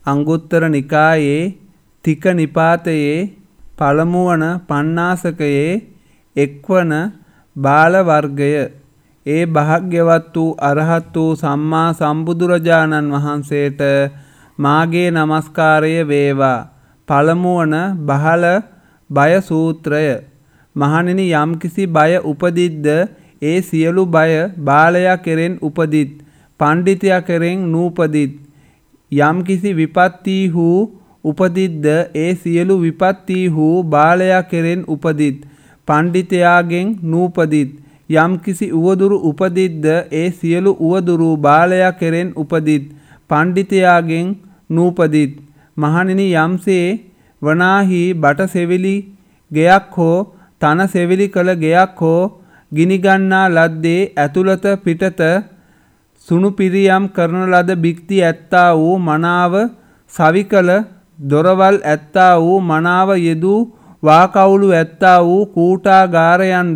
අංගුත්තර නිකායේ තික නිපාතයේ පළමුවන පණ්ණාසකයේ එක්වන බාල වර්ගය. ඒ භාග්‍යවත් වූ අරහත් වූ සම්මා සම්බුදුරජාණන් වහන්සේට මාගේ නමස්කාරය වේවා. පළමුවන බහල බය සූත්‍රය. මහණෙනි, යම්කිසි බය උපදිද්ද ඒ සියලු බය බාලයා කෙරෙන් උපදිත්, පණ්ඩිතයා කෙරෙන් නූපදිත්. යම්කිසි විපත්තීහු උපදිද්ද ඒ සියලු විපත්තීහු බාලයා කෙරෙන් උපදිත්, පණ්ඩිතයාගෙන් නූපදිත්. යම්කිසි උවදුරු උපදිද්ද ඒ සියලු උවදුරු බාලයා කෙරෙන් උපදිත්, පණ්ඩිතයාගෙන් නූපදිත්. මහණෙනි, යම්සේ වනාහි බට සෙවිලි ගෙයක් හෝ තන සෙවිලි කළ ගෙයක් හෝ ගිනිගන්නා ලද්දේ ඇතුළත පිටත සුණු පිරියම් කරන ලද බික්ති ඇත්තා වූ මනාව සවිකල දොරවල් ඇත්තා වූ මනාව යෙදූ වාකවුළු ඇත්තා වූ කූටාගාරයන්ද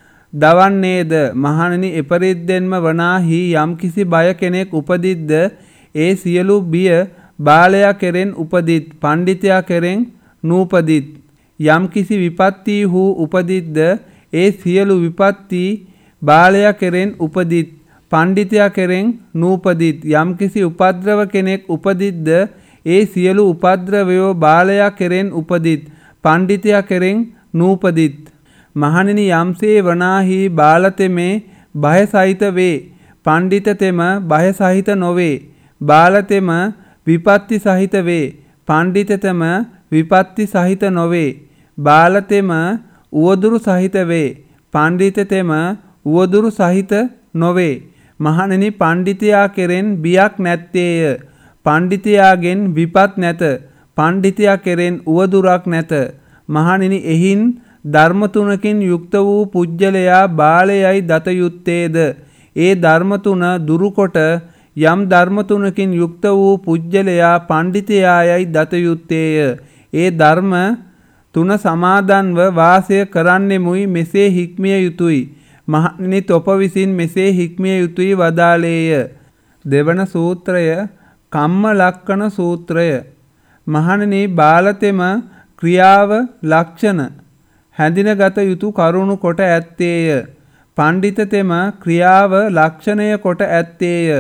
දවන්නේද? මහණෙනි, එපරිද්දෙන්ම වනාහි යම්කිසි බය කෙනෙක් උපදිද්ද ඒ සියලු බිය බාලයා කෙරෙන් උපදිත්, පණ්ඩිතයා කෙරෙන් නූපදිත්. යම්කිසි විපත්තීහු උපදිද්ද ඒ සියලු විපත්ති බාලයා කෙරෙන් උපදිත්, පණ්ඩිතයා කෙරෙන් නූපදිත්. යම්කිසි උපද්‍රව කෙනෙක් උපදිද්ද ඒ සියලු උපද්‍රවයෝ බාලයා කෙරෙන් උපදිත්, පණ්ඩිතයා කෙරෙන් නූපදිත්. මහණෙනි, යම්සේ වනාහි බාලතෙමේ භය සහිත වේ, පණ්ඩිතතෙම භය සහිත නොවේ. බාලතෙම විපත්ති සහිත වේ, පණ්ඩිතතෙම විපත්ති සහිත නොවේ. බාලතෙම උවදුරු සහිත වේ, පණ්ඩිතතෙම උවදුරු සහිත නොවේ. මහණෙනි, පණ්ඩිතයා කෙරෙන් බියක් නැත්තේය, පණ්ඩිතයාගෙන් විපත් නැත, පණ්ඩිතයා කෙරෙන් උවදුරක් නැත. මහණෙනි, එහින් ධර්ම තුනකින් යුක්ත වූ පුජ්‍යලයා බාලයයි දත යුත්තේද? ඒ ධර්ම තුන දුරුකොට යම් ධර්ම තුනකින් යුක්ත වූ පුජ්‍යලයා පණ්ඩිතයායයි දත යුත්තේය. ඒ ධර්ම තුන සමාදන්ව වාසය කරන්නෙමුයි මෙසේ හික්මිය යුතුයි. මහණෙනි, තොප විසින් මෙසේ හික්මිය යුතුයි වදාළේය. දෙවන සූත්‍රය කම්ම ලක්කන සූත්‍රය. මහණෙනි, බාලතෙම ක්‍රියාව ලක්ෂණ හැඳිනගත යුතු කරුණු කොට ඇත්තේය. පණ්ඩිතතෙම ක්‍රියාව ලක්ෂණය කොට ඇත්තේය.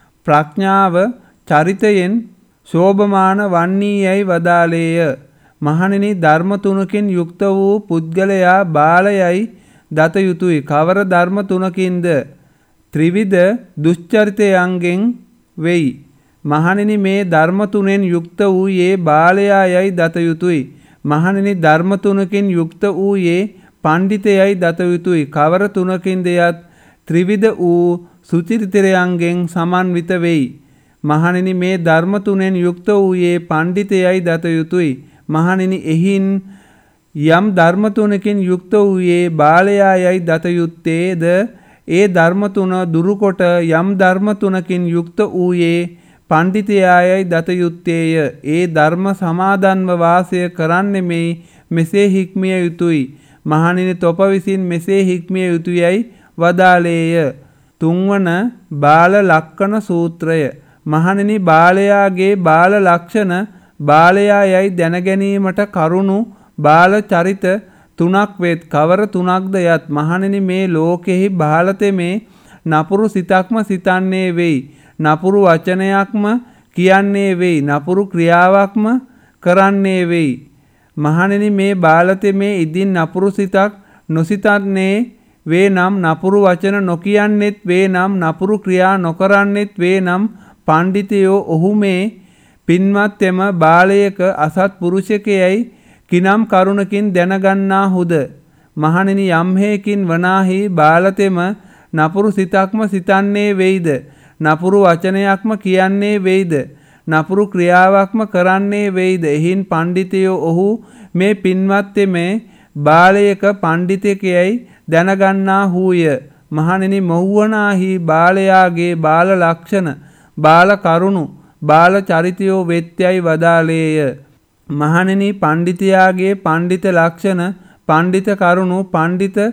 ප්‍රඥාව චරිතයෙන් ශෝභමාන වන්නී යැයි වදාළේය. මහණෙනි, ධර්ම තුනකින් යුක්ත වූ පුද්ගලයා බාලයයි දත යුතුයි. කවර ධර්ම තුනකින්ද? ත්‍රිවිධ දුෂ්චරිතයන්ගෙන් වෙයි. මහණෙනි, මේ ධර්ම තුනෙන් යුක්ත වූයේ බාලයායයි දත යුතුයි. මහණෙනි, ධර්ම තුනකින් යුක්ත වූයේ පණ්ඩිතයයි දත යුතුයි. කවර තුනකින්ද යත්? ත්‍රිවිධ වූ සුචරිතයන්ගෙන් සමන්විත වෙයි. මහණෙනි, මේ ධර්ම තුනෙන් යුක්ත වූයේ පණ්ඩිතයයි දත යුතුයි. මහණෙනි, එහින් යම් ධර්ම තුනකින් යුක්ත වූයේ බාලයායයි දත යුත්තේද ඒ ධර්ම තුන දුරුකොට යම් ධර්ම තුනකින් යුක්ත වූයේ පණ්ඩිතයායයි දත යුත්තේය. ඒ ධර්ම සමාදන්ව වාසය කරන්නෙමෙයි මෙසේ හික්මිය යුතුයි. මහණෙනි, තොප විසින් මෙසේ හික්මිය යුතුයයි වදාළේය. තුන්වන බාල ලක්කන සූත්‍රය. මහණෙනි, බාලයාගේ බාල ලක්ෂණ බාලයායයි දැනගැනීමට කරුණු බාල චරිත තුනක් වෙත්. කවර තුනක්ද යත්? මහණෙනි, මේ ලෝකෙහි බාලතෙමේ නපුරු සිතක්ම සිතන්නේ වෙයි, නපුරු වචනයක්ම කියන්නේ වෙයි, නපුරු ක්‍රියාවක්ම කරන්නේ වෙයි. මහණෙනි, මේ බාලතෙමේ ඉදින් නපුරු සිතක් නොසිතන්නේ වේ නම්, නපුරු වචන නොකියන්නෙත් වේ නම්, නපුරු ක්‍රියා නොකරන්නෙත් වේ නම්, පණ්ඩිතයෝ ඔහු මේ පින්වත් එම බාලයක අසත් පුරුෂකයයි කිනම් කරුණකින් දැනගන්නාහුද? මහණෙනි, යම් හේකින් වනාහි බාලතෙම නපුරු සිතක්ම සිතන්නේ වෙයිද, නපුරු වචනයක්ම කියන්නේ වෙයිද, නපුරු ක්‍රියාවක්ම කරන්නේ වෙයිද? එහින් පණ්ඩිතයෝ ඔහු මේ පින්වත් එමේ බාලයක පණ්ඩිතකයයි දැනගන්නාහුය. මහණෙනි, මොහුවනාහි බාලයාගේ බාල ලක්ෂණ, බාල කරුණු, බාල චරිතයෝ වෙත්යයි වදාළේය. මහණෙනි, පණ්ඩිතයාගේ පණ්ඩිත ලක්ෂණ, පණ්ඩිත කරුණු, පණ්ඩිත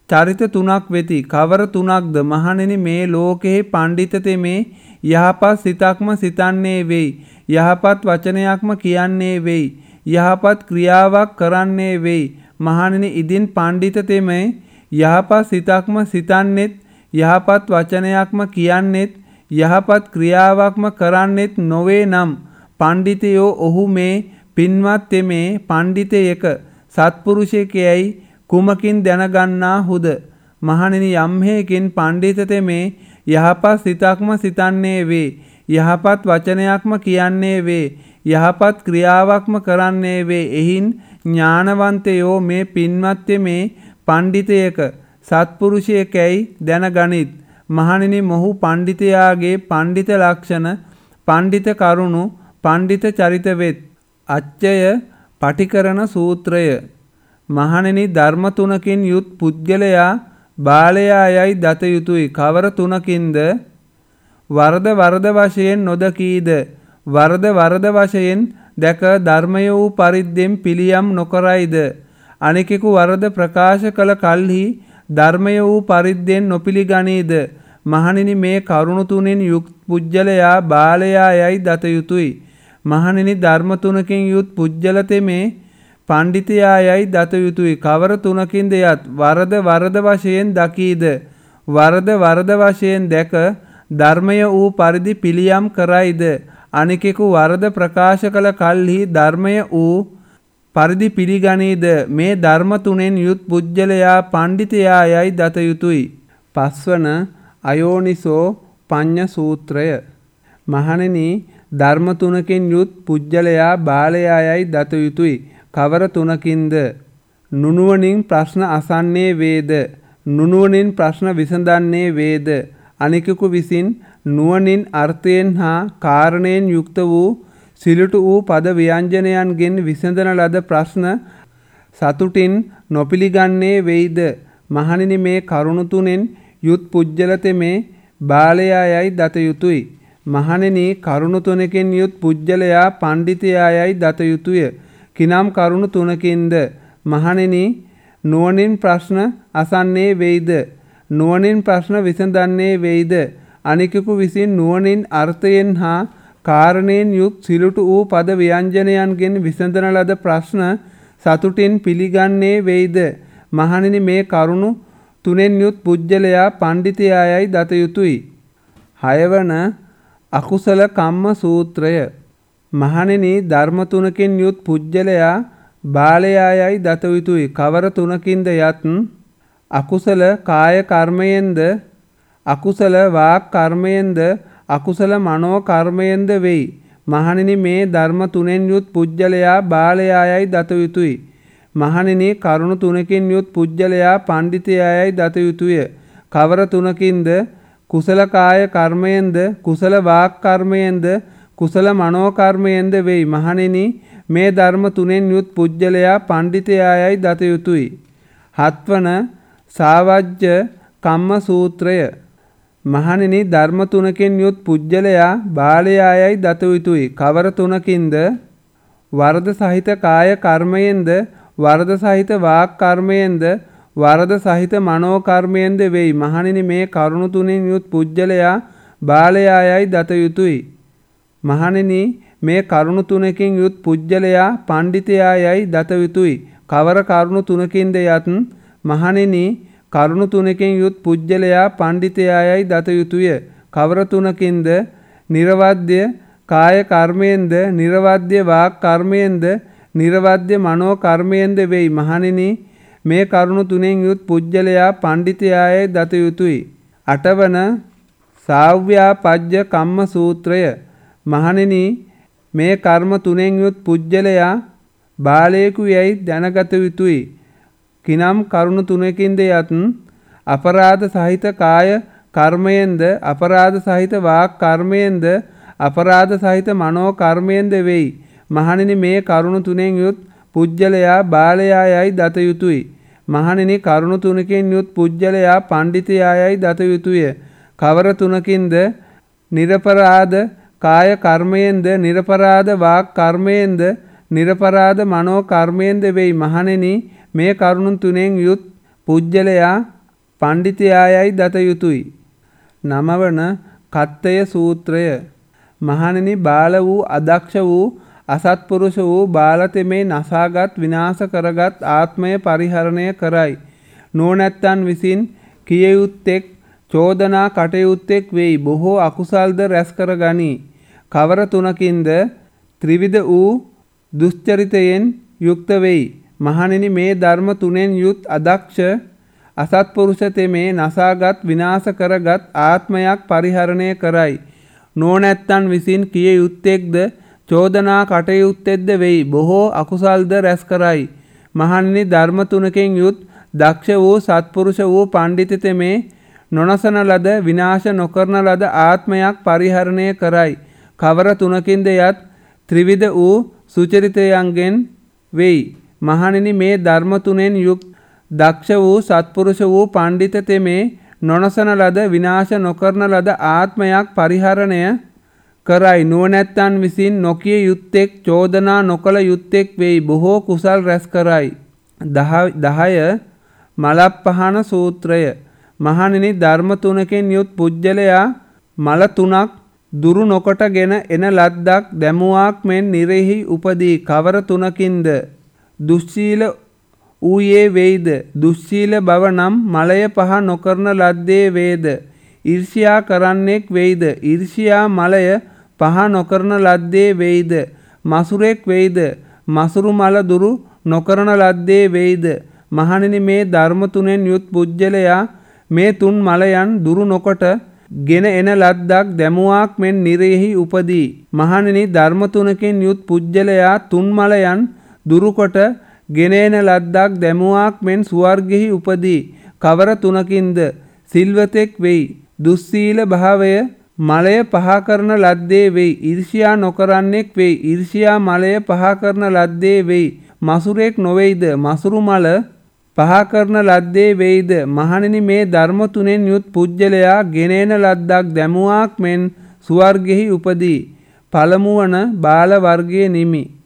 චරිත තුනක් වෙති. කවර තුනක්ද? මහණෙනි මේ ලෝකෙහි පඬිත තෙමේ යහපත් සිතක්ම සිතන්නේ වෙයි. යහපත් වචනයක්ම කියන්නේ වෙයි. යහපත් ක්‍රියාවක් කරන්නේ වෙයි. මහණෙනි ඉදින් පඬිත තෙමේ යහපත් සිතක්ම සිතන්නෙත් යහපත් වචනයක්ම කියන්නෙත් යහපත් ක්‍රියාවක්ම කරන්නෙත් නොවේ නම් පඬිතයෝ ඔහු මේ පින්වත් තෙමේ පඬිතයෙක සත්පුරුෂයෙකැයි කුමකින් දැනගන්නාහුද? මහණෙනි යම් හේකින් පඬිත තෙමේ යහපත් සිතක්ම සිතන්නේ වේ. යහපත් වචනයක්ම කියන්නේ වේ. යහපත් ක්‍රියාවක්ම කරන්නේ වේ. එහින් ඥානවන්තයෝ මේ පින්වත් තෙමේ පඬිතයෙක සත්පුරුෂයෙකැයි දැනගනිත්. මහණෙනි මොහු පඬිතයාගේ පඬිත ලක්ෂණ පඬිත කරුණු පඬිත චරිත වෙත්. අච්චය පටිකරණ සූත්‍රය. මහණෙනි ධර්ම තුනකින් යුත් පුද්ගලයා බාලයා යයි දත යුතුය. කවර තුනකින්ද? වරද වරද වශයෙන් නොදකීද? වරද වරද වශයෙන් දැක ධර්මය වූ පරිද්දෙන් පිළියම් නොකරයිද? අනෙකෙකු වරද ප්‍රකාශ කළ කල්හි ධර්මය වූ පරිද්දෙන් නොපිළිගනීද? මහණෙනි මේ කරුණු තුනෙන් යුක්ත පුජ්‍යලයා බාලයා යයි දත යුතුය. මහණෙනි ධර්ම තුනකින් යුත් පුජ්‍යල තෙමේ පඬිතයා යයි දත යුතුය. කවර තුනකින්ද යත්? වරද වරද වශයෙන් දකීද? වරද වරද වශයෙන් දැක ධර්මය වූ පරිදි පිළියම් කරයිද? අනෙකෙකු වරද ප්‍රකාශ කළ කල්හි ධර්මය වූ පරිදි පිළිගනීද? මේ ධර්ම තුනෙන් යුත් පුජ්‍යලයා පඬිතයා යයි දත යුතුය. පස්වන අයෝනිසෝ පඤ්ඤ සූත්‍රය. මහණෙනි ධර්ම තුනකින් යුත් පුජ්‍යලයා බාලයා යයි දත යුතුය. කවර තුනකින්ද? නුනුවණින් ප්‍රශ්න අසන්නේ වේද? නුනුවණින් ප්‍රශ්න විසඳන්නේ වේද? අනෙකෙකු විසින් නුවණින් අර්ථයෙන් හා කාරණයෙන් යුක්ත වූ සිලුටු වූ පද ව්‍යංජනයන්ගෙන් විසඳන ලද ප්‍රශ්න සතුටින් නොපිළිගන්නේ වෙයිද? මහණෙනි මේ කරුණු තුනෙන් යුත් පුජ්‍යල තෙමේ බාලයා යයි දත යුතුය. මහණෙනි කරුණු තුනකින් යුත් පුජ්‍යලයා පඬිතයා යයි දත යුතුය. කිනම් කරුණු තුනකින්ද? මහණෙනි නුවණින් ප්‍රශ්න අසන්නේ වෙයිද? නුවණින් ප්‍රශ්න විසඳන්නේ වෙයිද? අනිකෙකු විසින් නුවණින් අර්ථයෙන් හා කාරණයෙන් යුත් සිලුටු වූ පද ව්‍යංජනයන්ගෙන් විසඳන ලද ප්‍රශ්න සතුටින් පිළිගන්නේ වෙයිද? මහණෙනි මේ කරුණු තුනෙන් යුත් පුජ්‍යලයා පඬිතයා යයි දත යුතුය. 6 වන අකුසල කම්ම සූත්‍රය. මහණෙනි ධර්ම තුනකින් යුත් පුජ්‍යලයා බාලයා යයි දත යුතුය. කවර තුනකින්ද යත්? අකුසල කාය කර්මයෙන්ද අකුසල වාක් කර්මයෙන්ද අකුසල මනෝ කර්මයෙන්ද වෙයි. මහණෙනි මේ ධර්ම තුනෙන් යුත් පුජ්‍යලයා බාලයා යයි දත යුතුය. මහණෙනි කරුණු තුනකින් යුත් පුජ්‍යලයා පඬිතයා යයි දත යුතුය. කවර තුනකින්ද? කුසල කාය කර්මයෙන්ද කුසල වාක් කර්මයෙන්ද කුසල මනෝ කර්මයෙන්ද වෙයි. මහණෙනි මේ ධර්ම තුනෙන් යුත් පුජ්‍යලයා පඬිතයා යයි දත යුතුය. 7 වන සාවජ්‍ය කම්ම සූත්‍රය. මහණෙනි ධර්ම තුනකින් යුත් පුජ්‍යලයා බාලයා යයි දත යුතුය. කවර තුනකින්ද? වරද සහිත කාය කර්මයෙන්ද වරද සහිත වාක් කර්මයෙන්ද වරද සහිත මනෝ කර්මයෙන්ද වෙයි. මහණෙනි මේ කරුණු තුනෙන් යුත් පුජ්‍යලයා බාලයා යයි දත යුතුය. මහණෙනි මේ කරුණු තුනකින් යුත් පුජ්‍යලයා පඬිතයා යයි දත යුතුය. කවර කරුණු තුනකින්ද යත්? මහණෙනි කරුණු තුනකින් යුත් පුජ්‍යලයා පඬිතයා යයි දත යුතුය. කවර තුනකින්ද? නිර්වද්‍ය කාය කර්මයෙන්ද නිර්වද්‍ය වාක් කර්මයෙන්ද නිර්වද්‍ය මනෝ කර්මයෙන්ද වෙයි. මහණෙනි මේ කරුණු තුනෙන් යුත් පුජ්‍යලයා පඬිතයා යයි දත යුතුය. 8 වන සාව්‍යාපජ්ජ කම්ම සූත්‍රය. මහණෙනි මේ කර්ම තුනෙන් යුත් පුජ්‍යලයා බාලයෙකු යයි දැනගත යුතුය. කිනම් කරුණු තුනකින්ද යත්? අපරාධ සහිත කාය කර්මයෙන්ද අපරාධ සහිත වාක් කර්මයෙන්ද අපරාධ සහිත මනෝ කර්මයෙන්ද වෙයි. මහණෙනි මේ කරුණු තුනෙන් යුත් පුජ්‍යලයා බාලයා යයි දත යුතුය. මහණෙනි කරුණු තුනකින් යුත් පුජ්‍යලයා පඬිතයා යයි දත යුතුය. කවර තුනකින්ද? නිරපරාධ කාය කර්මයෙන්ද නිරපරාධ වාක් කර්මයෙන්ද නිරපරාධ මනෝ කර්මයෙන්ද වෙයි. මහණෙනි මේ කරුණු තුනෙන් යුත් පුජ්‍යලයා පණ්ඩිතයායයි දත යුතුය. 9 වන කත්තය සූත්‍රය. මහණෙනි, බාල වූ අදක්ෂ වූ අසත්පුරුෂ වූ බාලතෙමේ නසාගත් විනාශ කරගත් ආත්මය පරිහරණය කරයි. නුවණැත්තන් විසින් කිය යුත්තේක් චෝදනා කටයුත්තෙක් වෙයි. බොහෝ අකුසල්ද රැස් කරගනී. කවර තුනකින්ද? ත්‍රිවිධ වූ දුස්චරිතයෙන් යුක්ත වෙයි. මහණෙනි, මේ ධර්ම තුනෙන් යුත් අදක්ෂ අසත්පුරුෂ තෙමේ නසාගත් විනාශ කරගත් ආත්මයක් පරිහරණය කරයි. නුවණැත්තන් විසින් කිය යුත්තේක්ද චෝදනා කටයුත්තෙක්ද වෙයි. බොහෝ අකුසල්ද රැස් කරයි. මහණෙනි, ධර්ම තුනකින් යුත් දක්ෂ වූ සත්පුරුෂ වූ පණ්ඩිත තෙමේ නොනසන ලද විනාශ නොකරන ලද ආත්මයක් පරිහරණය කරයි. කවර තුනකින්ද යත් ත්‍රිවිධ වූ සුචරිතයන්ගෙන් වෙයි. මහණෙනි, මේ ධර්ම තුනෙන් යුත් දක්ෂ වූ සත්පුරුෂ වූ පණ්ඩිත තෙමේ නොනසන ලද විනාශ නොකරන ලද ආත්මයක් පරිහරණය කරයි. නුවණැත්තන් විසින් නොකිය යුත්තේක් චෝදනා නොකළ යුත්තේක් වෙයි. බොහෝ කුසල් රැස් කරයි. 10 මලප්පහන සූත්‍රය. මහණෙනි, ධර්ම තුනකින් යුත් පුජ්‍යලයා මල තුනක් දුරු නොකොටගෙන එන ලද්දක් දැමුවාක් මෙන් නිරෙහි උපදී. කවර තුනකින්ද? දුස්සීල ඌයේ වේද? දුස්සීල බව නම් මලය පහ නොකරන ලද්දේ වේද? ඊර්ෂ්‍යා කරන්නෙක් වේද? ඊර්ෂ්‍යා මලය පහ නොකරන ලද්දේ වේද? මසුරෙක් වේද? මසුරු මල දුරු නොකරන ලද්දේ වේද? මහණෙනි, මේ ධර්ම තුනෙන් යුත් පුජ්‍යලයා මේ තුන් මලයන් දුරු නොකොට ගෙන එන ලද්දක් දැමුවාක් මෙන් නිරෙහි උපදී. මහණෙනි, ධර්ම තුනකින් යුත් පුජ්‍යලයා තුන් මලයන් දුරුකොට ගෙන එන ලද්දක් දැමුවාක් මෙන් ස්වර්ගෙහි උපදී. කවර තුනකින්ද? සිල්වතෙක් වෙයි. දුස්සීල භාවය මලය පහ කරන ලද්දේ වෙයි. ඊර්ෂ්‍යා නොකරන්නෙක් වෙයි. ඊර්ෂ්‍යා මලය පහ කරන ලද්දේ වෙයි. මසුරෙක් නොවේද? මසුරු මල පහ කරන ලද්දේ වෙයිද? මහණෙනි, මේ ධර්ම තුනෙන් යුත් පුජ්‍යලයා ගෙනෙන ලද්දක් දැමුවාක් මෙන් ස්වර්ගෙහි උපදී. පළමුවන බාල වර්ගයේ නිමි.